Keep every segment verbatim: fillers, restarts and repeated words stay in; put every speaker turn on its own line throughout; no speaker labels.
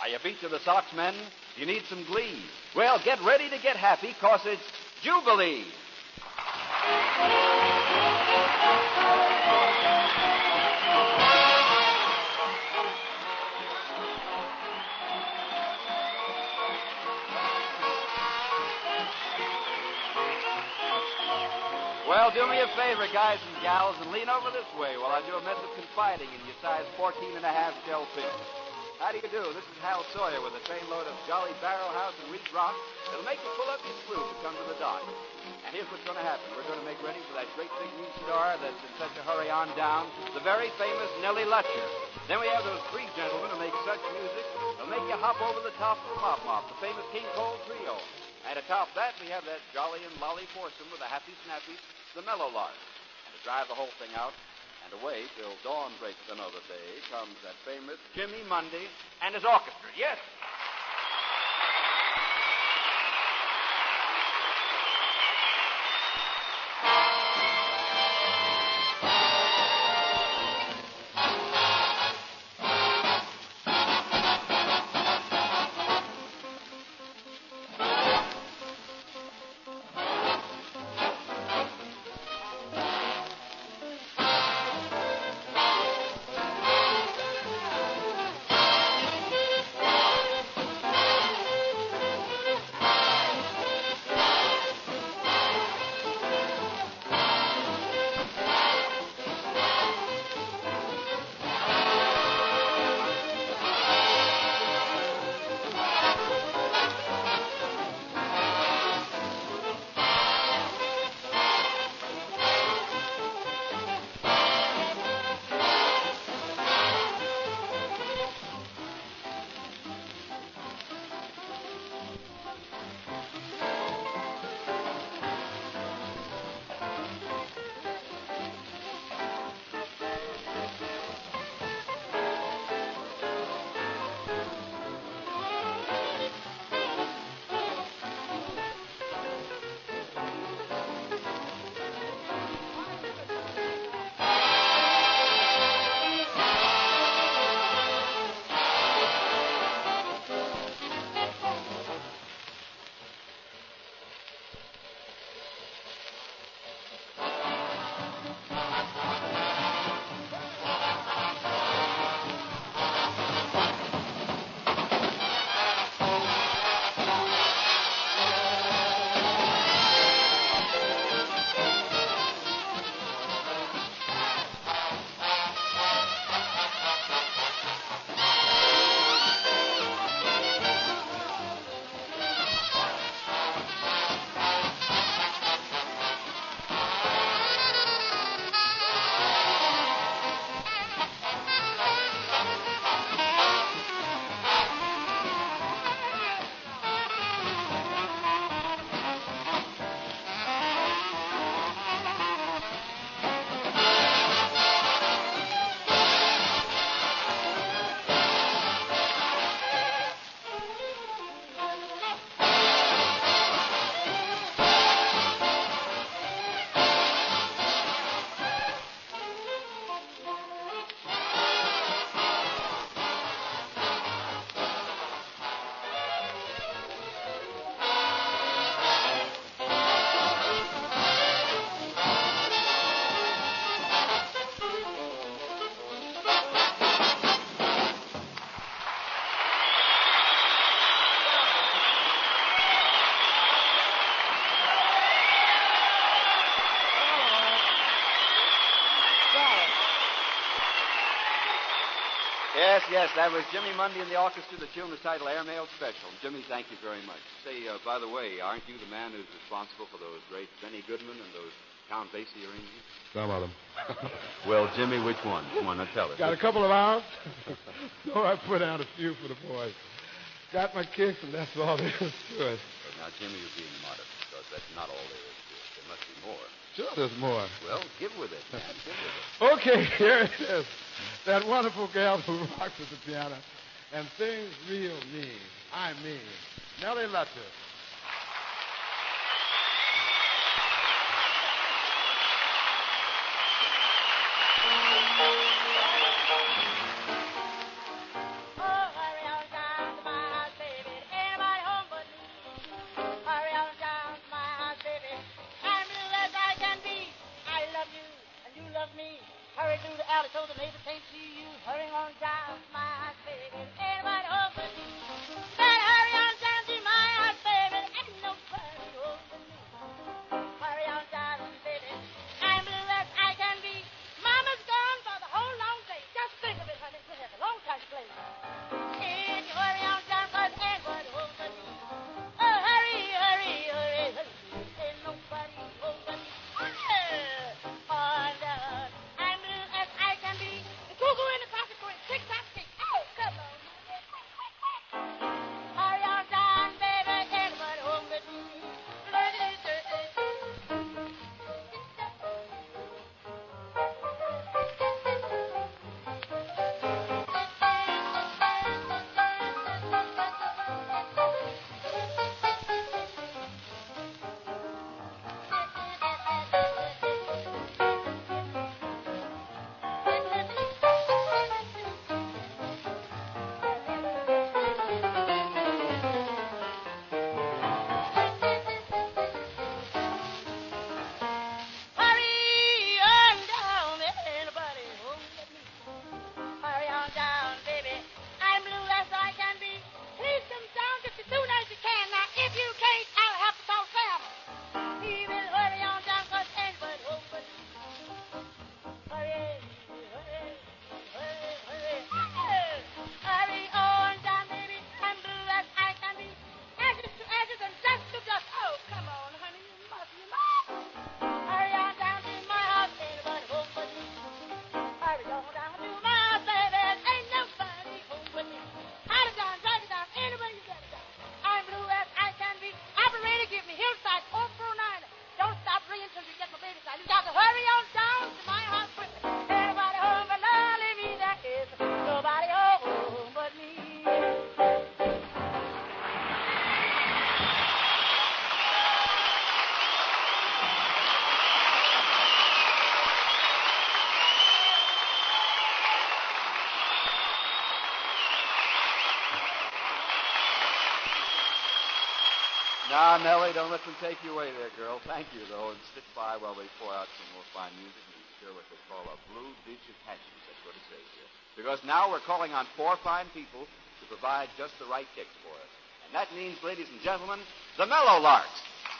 Are you beat to the socks, men? You need some glee. Well, get ready to get happy, cause it's Jubilee. Well, do me a favor, guys and gals, and lean over this way while I do a method of confiding in your size fourteen and a half shell pin. How do you do? This is Hal Sawyer with a trainload of Jolly Barrel House and Wheat Rock that'll make you pull up your sleeve to come to the dock. And here's what's going to happen. We're going to make ready for that great big new star that's in such a hurry on down, the very famous Nellie Lutcher. Then we have those three gentlemen who make such music, they'll make you hop over the top of the Mop Mop, the famous King Cole Trio. And atop that, we have that jolly and lolly foursome with the happy snappies, the Mellow Lark. And to drive the whole thing out and away till dawn breaks another day comes that famous Jimmy Mundy and his orchestra. Yes. Yes, yes, that was Jimmy Mundy and the orchestra. The tune was titled Airmail Special. Jimmy, thank you very much. Say, uh, by the way, aren't you the man who's responsible for those great Benny Goodman and those Count Basie arrangements?
Some of them.
Well, Jimmy, which one? Come on, now tell us.
Got a couple of hours? No, I put out a few for the boys. Got my kicks, and that's all there is to it.
Well, now, Jimmy, you're being modest, because that's not all there is to it. There must be more.
Sure, there's more.
Well, give with it, man. Give with
it. Okay, here it is. That wonderful gal who rocks at the piano and sings real mean. I mean. Nellie Lutcher.
Oh, hurry on down Hurry through the alley so the neighbors can't see you. Hurry on down to my house, baby. Anybody home but me? Better hurry on down to my house, baby. Ain't nobody home but me. Hurry on down, baby. I'm blue as I can be. Mama's gone for the whole long day. Just think of it, honey. It's been a long time to play. And you hurry on down, cause ain't nobody home but me. Oh, hurry, hurry, hurry, hurry. Ain't nobody home but me. Oh, on down. I'm blue as I can be. The cuckoo in the pocket going tick-tock, tick. Oh, come on. Hurry on down, baby. Ain't nobody home but me.
Now, Nellie, don't let them take you away there, girl. Thank you, though, and stick by while we pour out some more fine music and secure what they call a blue ditch of passion. That's what it says here. Because now we're calling on four fine people to provide just the right kicks for us. And that means, ladies and gentlemen, the Mellow Larks.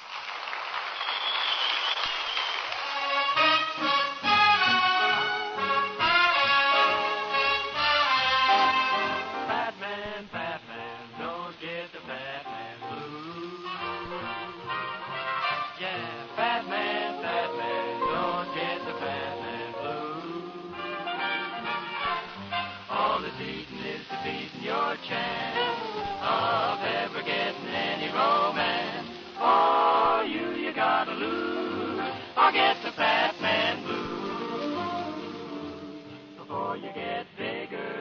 Batman, Batman, don't get the Batman blues. Yeah, Batman, Batman, don't get the Batman blues. All that's eating is defeating your chance of ever getting any romance. For you, you gotta lose or get the Batman blues before you get bigger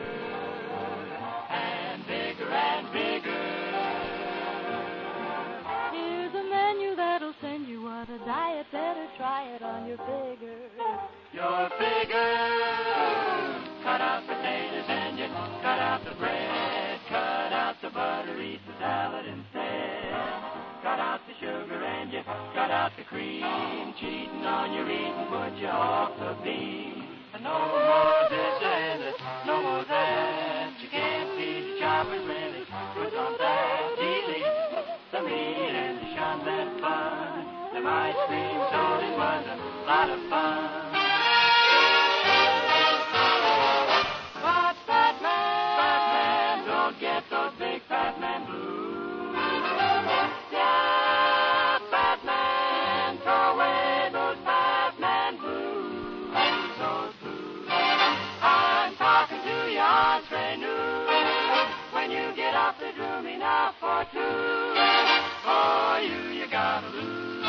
and bigger and bigger.
Here's a menu that'll send you on a diet. Better try it on your figure.
Your figure. Cut out potatoes and you cut out the bread. Cut out the butter, eat the salad instead. Cut out the sugar and you cut out the cream. Cheating on your eating put you off the beam. And no more this and no more that. You can't feed your choppers when they put on that. Delete the meat and you shun that fun. Them ice cream soda was a lot of fun. But Batman, Batman, don't get those big Batman blues. Yeah, Batman, throw away those Batman blues. Those blues. I'm talking to you, Entre Nous. When you get off the drew me now for two. For you, you gotta lose.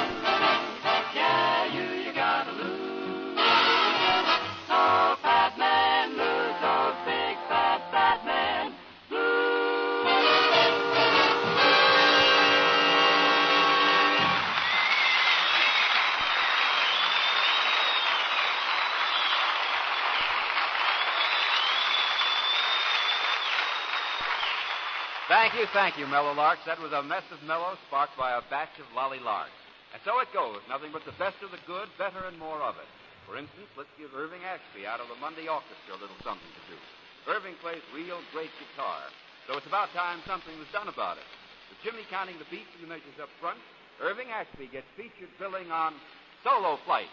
Yeah, you, you gotta lose. Oh, Batman, lose those big fat Batman blues.
Thank you, thank you, Mellow Larks. That was a mess of mellow sparked by a batch of lolly larks. And so it goes, nothing but the best of the good, better and more of it. For instance, let's give Irving Ashby out of the Monday Orchestra a little something to do. Irving plays real great guitar, so it's about time something was done about it. With Jimmy counting the beats and the measures up front, Irving Ashby gets featured billing on Solo Flight.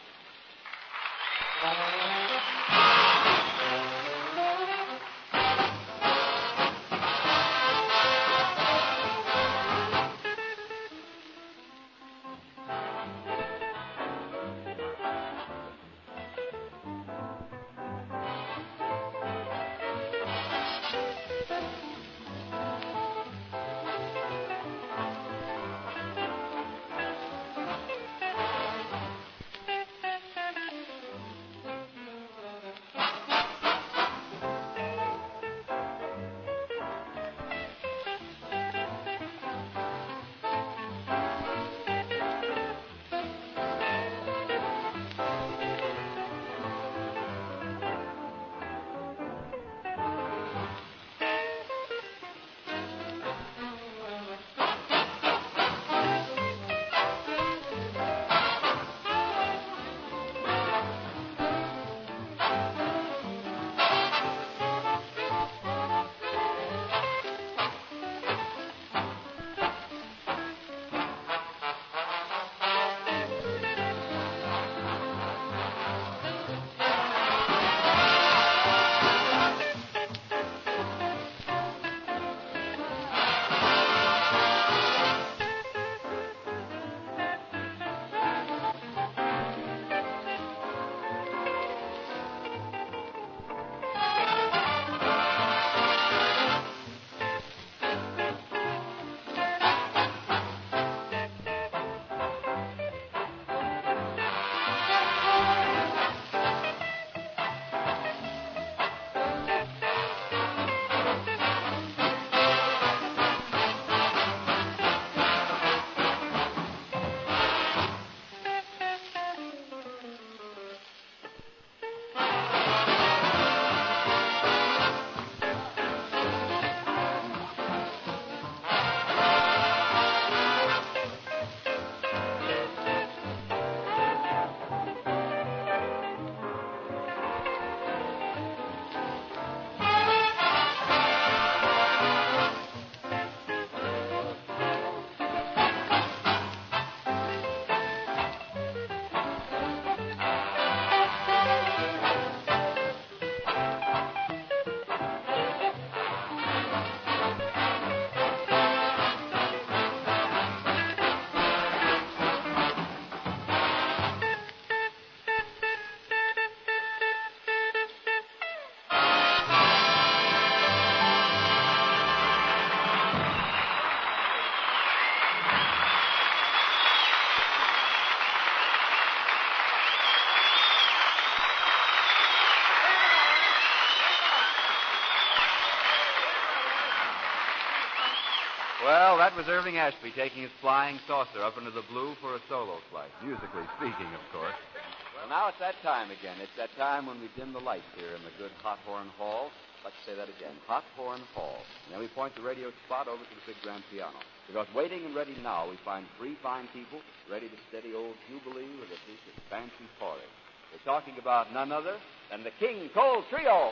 Well, that was Irving Ashby taking his flying saucer up into the blue for a solo flight. Musically speaking, of course. Well, now it's that time again. It's that time when we dim the lights here in the good Hot Horn Hall. Let's say that again. Hot Horn Hall. And then we point the radio spot over to the big grand piano. Because waiting and ready now, we find three fine people ready to steady old Jubilee with a piece of fancy pouring. We're talking about none other than the King Cole Trio.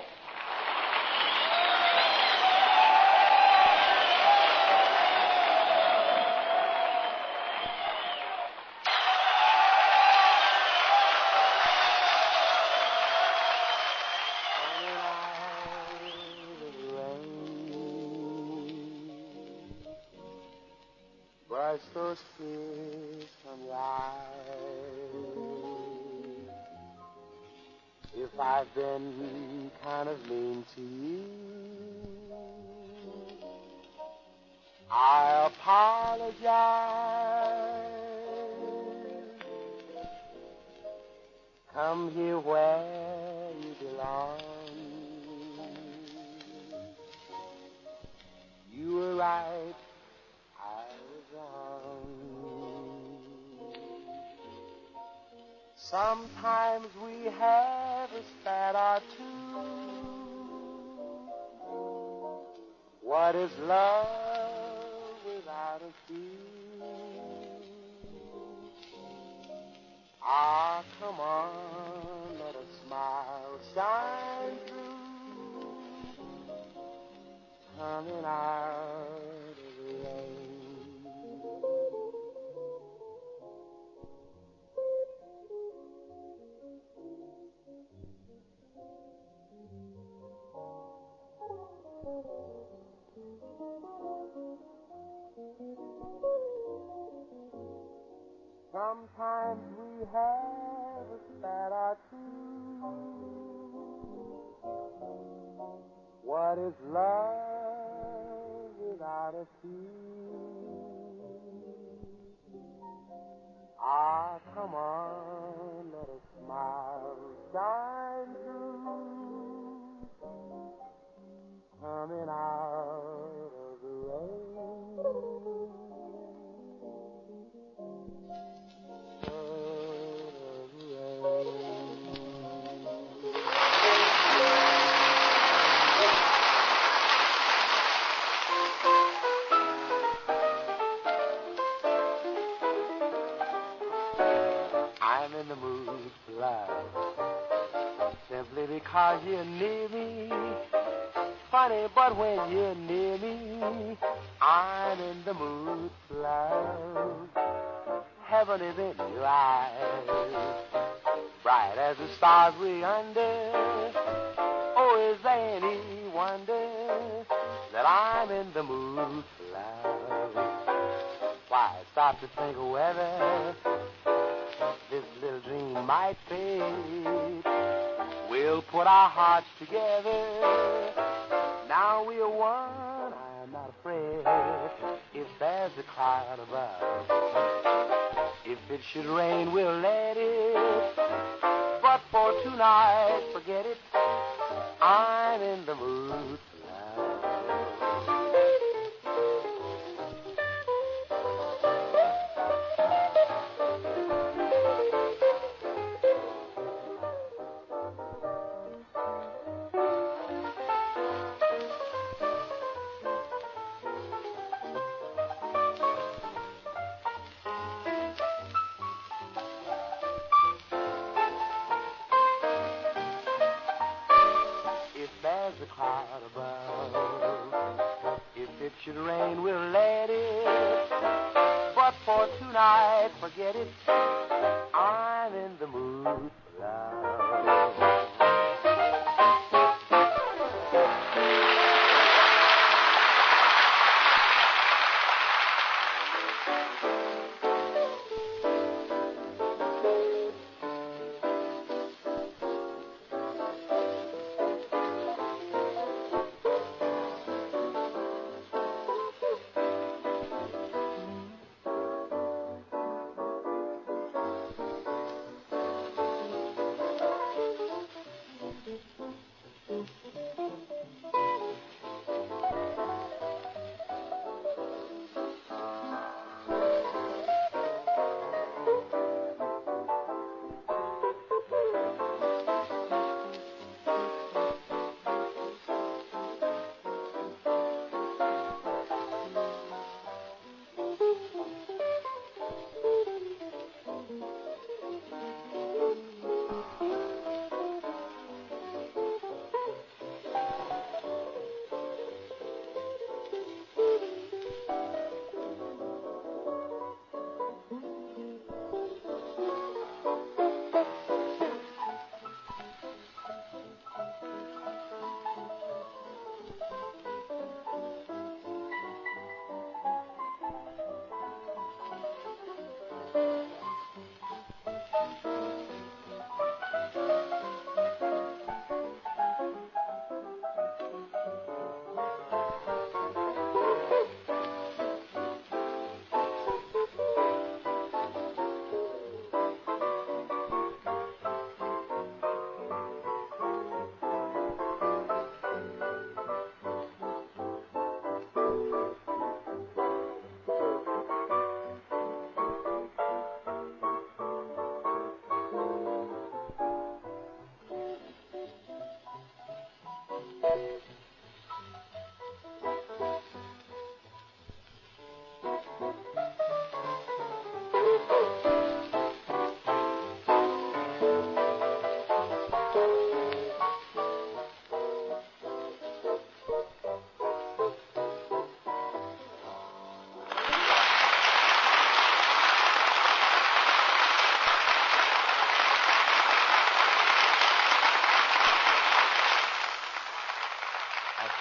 Brush those tears from your eyes. If I've been kind of mean to you, I apologize. Come here where you belong. You were right, I was wrong. Sometimes we have a spat or two. What is love without a few? Ah, come on, smile shine through, coming out of the rain. Sometimes we have a spat or two. What is love without a few? Ah, come on, let a smile shine through, coming out of the rain. I'm in the mood for love, simply because you're near me. Funny, but when you're near me, I'm in the mood for love. Heaven is in your eyes, bright as the stars we under. Oh, is there any wonder that I'm in the mood for love? Why stop to think of whether this little dream might fade? We'll put our hearts together. Now we are one, I'm not afraid. If there's a cloud above, if it should rain, we'll let it. But for tonight, forget it. I'm in the mood for love. The cloud above, if it should rain, we'll let it. But for tonight, forget it. I'm in the mood for love.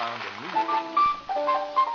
found in me.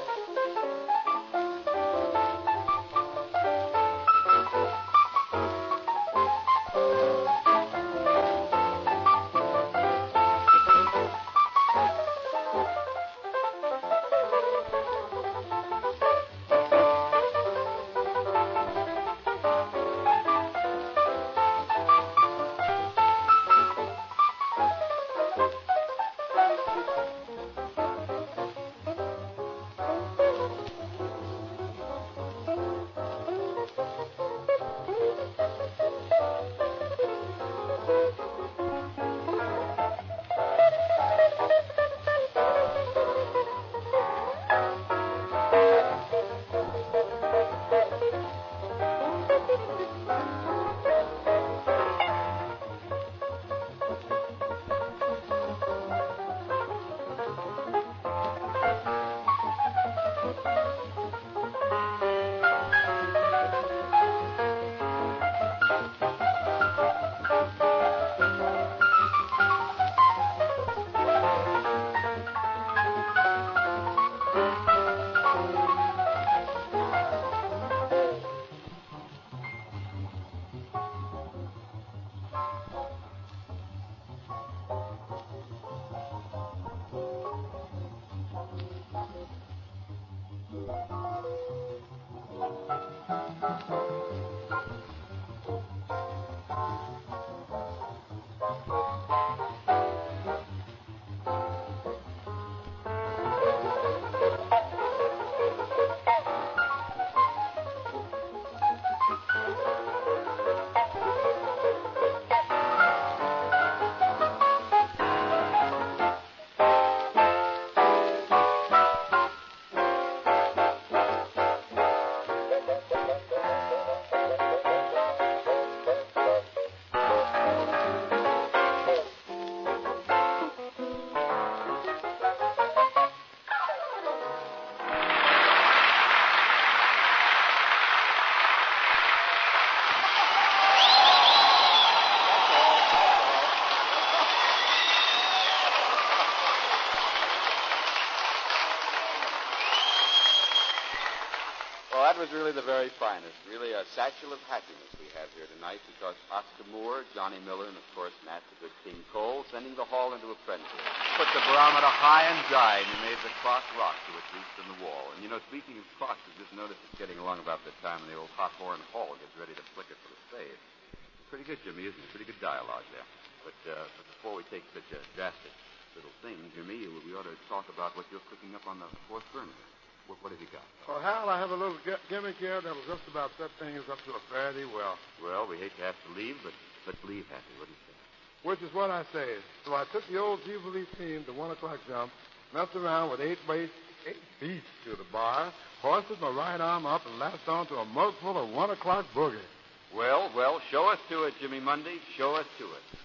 Well, that was really the very finest. Really a satchel of happiness we have here tonight because Oscar Moore, Johnny Miller, and, of course, Nat the Good King Cole sending the hall into a frenzy. Put the barometer high and dry, and he made the clock rock to its roots in the wall. And, you know, speaking of clocks, I just noticed it's getting along about that time when the old hot horn hall gets ready to flick it for the spade. Pretty good, Jimmy, isn't it? Pretty good dialogue there. But, uh, but before we take such a drastic little thing, Jimmy, we ought to talk about what you're cooking up on the fourth burner. What, what have you got?
Well, Hal, I have a little gi- gimmick here that'll just about set things up to a fairly well.
Well, we hate to have to leave, but let's leave happy. What do you say?
Which is what I say. So I took the old Jubilee team to one o'clock jump, messed around with eight base, eight beats to the bar, hoisted my right arm up, and latched on to a mug full of one o'clock boogie.
Well, well, show us to it, Jimmy Mundy. Show us to it.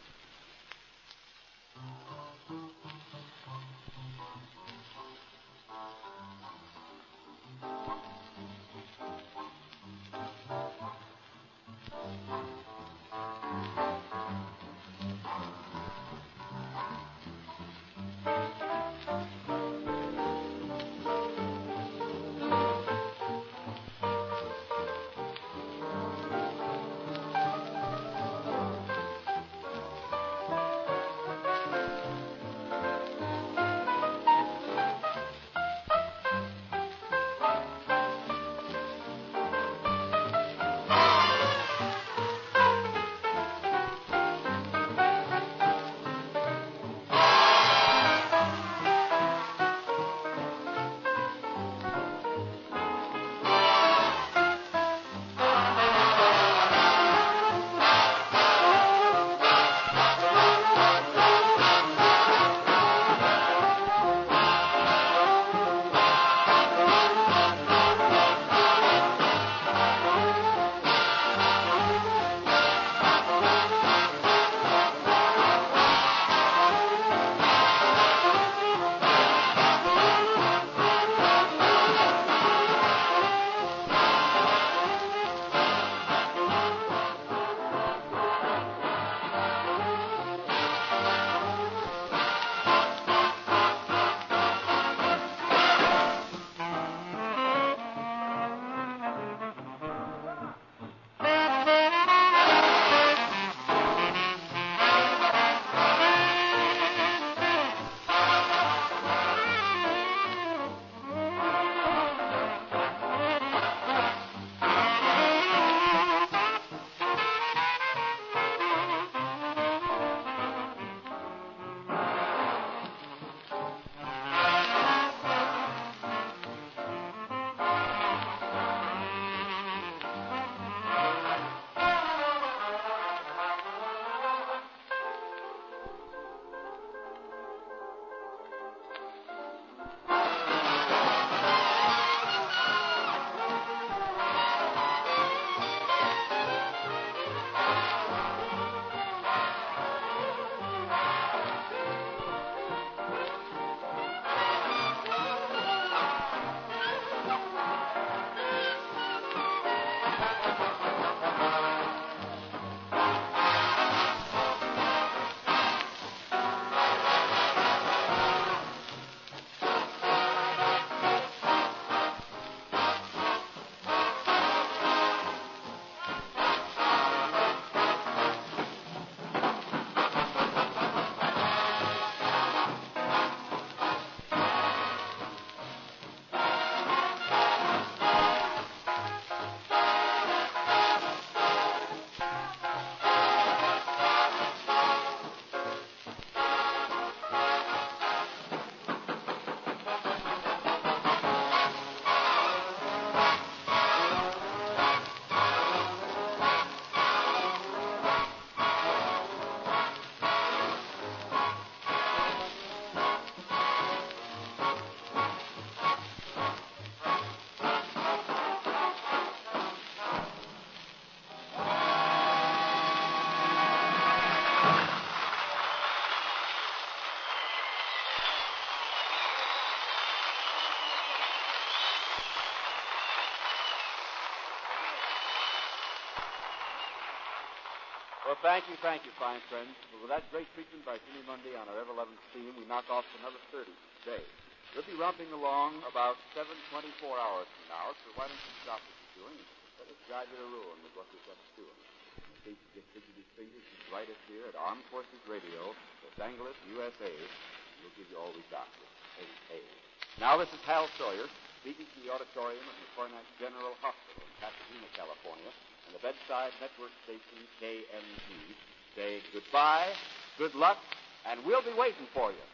Well, thank you, thank you, fine friends. Well, with that great treatment by Jimmy Mundy on our ever-loving theme, we knock off another thirty today. We'll be romping along about seven twenty-four hours from now, so why don't you stop what you're doing and let us guide you to ruin with what we've got to do. In case you get fidgety fingers, you can write us here at Armed Forces Radio, Los Angeles, U S A. We'll give you all we got. Hey, hey. Now, this is Hal Sawyer, speaking from the auditorium of McCornack General Hospital in Pasadena, California, and the bedside network station K M G. Say goodbye, good luck, and we'll be waiting for you.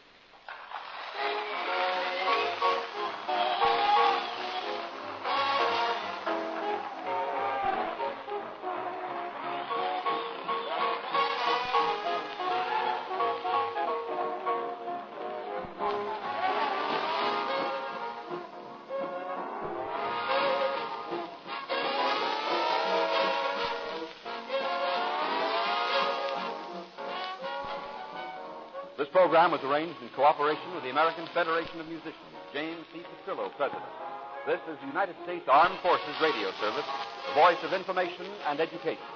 This program was arranged in cooperation with the American Federation of Musicians, James C. Pasillo, President. This is the United States Armed Forces Radio Service, the voice of information and education.